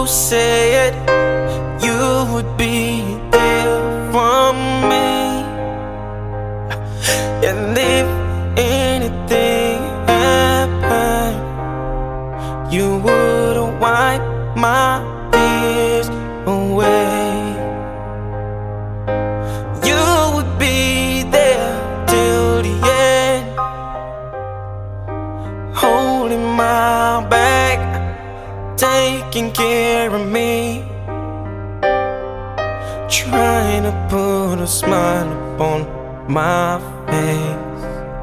you said you would be there for me, and if anything happened, you would've wiped my tears away. You would be there till the end, holding my back, taking care of me, trying to put a smile upon my face.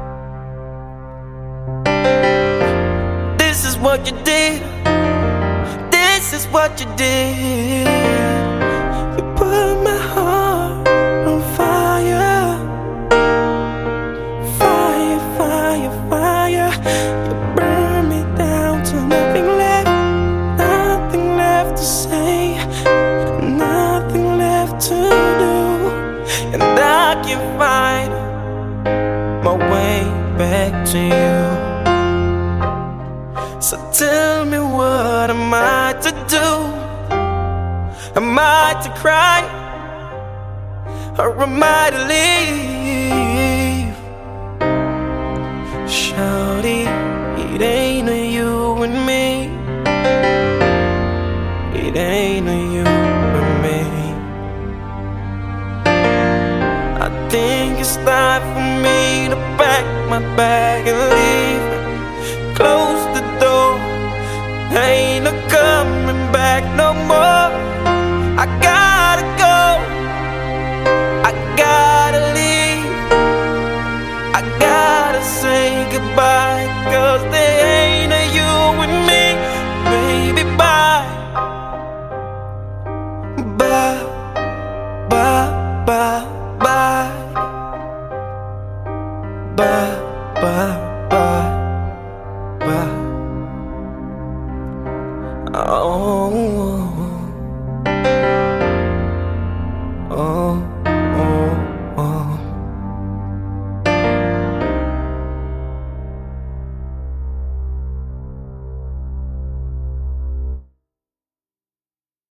This is what you did. This is what you did. You put my heart on fire. Fire, fire, fire. You burn me down to nothing left. Nothing left to say, nothing left to do. And I can't find my way back to you. So tell me, what am I to do? Am I to cry, or am I to leave? Shawty, it ain't a you and me. It ain't a you and me. I think it's time for me to pack my bag and leave. Close the door, ain't no coming back no more. I gotta go, I gotta leave, I gotta say goodbye, 'cause there ain't a you and me. Baby, bye, bye, bye, bye, bye.